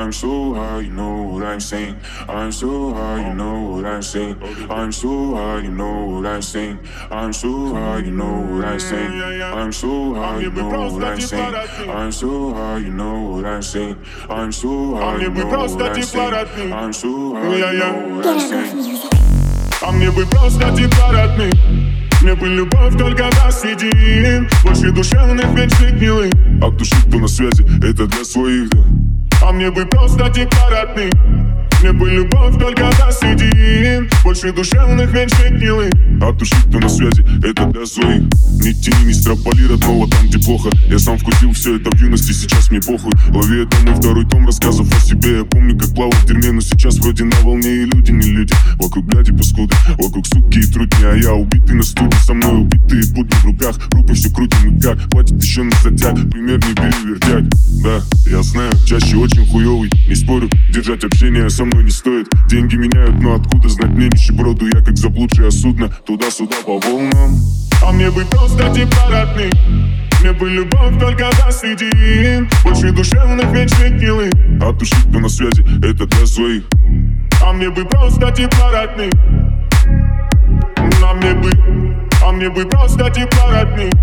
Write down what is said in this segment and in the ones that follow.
I'm so high, you know what I'm saying. I'm so high, you know what I'm saying. I'm so high, you know what I'm saying. I'm so high, you know what I'm saying. I'm so high, you know what I'm saying. I'm so high, you know what I'm saying. I'm so high, you know what I'm saying. I'm so high, you know what I'm saying. А мне бы просто типа родных. Мне бы любовь только нас един. Больше душевных меньше гнилых. От души, кто на связи, это для своих, да. А мне бы просто типа родных. Мне бы любовь только нас един. Больше душевных меньше гнилых. От души, кто на связи, это для своих. Не тяни, не строполи родного там, где плохо. Я сам вкусил все это в юности, сейчас мне похуй. Лови это мой второй том рассказов о себе. Я помню, как плавал в дерьме, но сейчас вроде на волне. И люди не люди, вокруг бляди паскуды, вокруг суки и трутни. А я убитый на стуле, со мной убитые будни в руках. Рукой все крутим и как, хватит еще на затяг. Пример не бери вертять, да, я знаю, чаще очень хуёвый. Не спорю, держать общение со мной не стоит. Деньги меняют, но откуда знать мне нищеброду. Я как заблудшее судно, туда-сюда по волнам. А мне бы просто типа родных. Мне бы любовь только нас един. Больше душевных, меньше гнилых. От души, кто на связи, это для своих. А мне бы просто типа родных. А мне бы просто типа родных.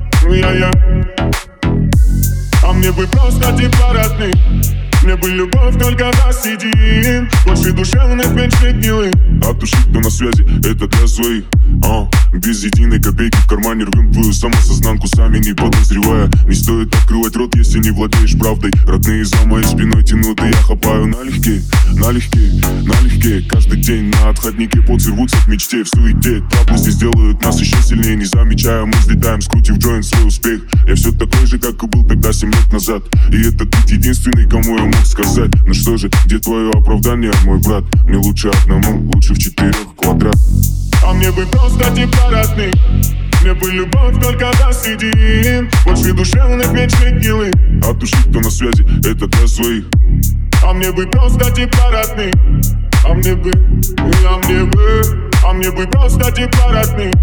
А мне бы просто типа родных. Мне бы любовь только нас един. Больше душевных, меньше гнилых. От души, кто на связи, это для своих. Без единой копейки в кармане рвем твою самосознанку, сами не подозревая. Не стоит открывать рот, если не владеешь правдой. Родные за моей спиной тянут, и я хапаю налегке, налегке, налегке. Каждый день на отходнике поцы рвутся к мечте. В суете трудности сделают нас еще сильнее. Не замечая, мы взлетаем, скрутив джойнт свой успех. Я все такой же, как и был тогда 7 лет назад. И это ты единственный, кому я мог сказать. Ну что же, где твое оправдание, мой брат? Мне лучше одному, лучше в 4 квадрат. А мне бы просто типа родных. Мне бы любовь только нас един. Больше душевных, меньше гнилых. От души, кто на связи, это для своих. А мне бы просто типа родных. А мне бы просто типа родных.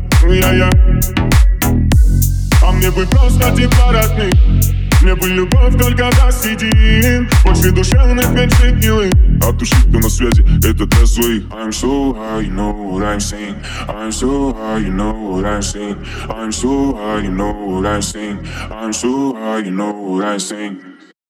А мне бы просто типа родных. Мне бы любовь только нас един. Больше душевных, меньше гнилых. От души, кто на связи, это для своих. I'm so high, you know what I'm saying. I'm so high, you know what I'm saying. I'm so high, you know what I'm saying. I'm so high, you know what I'm saying.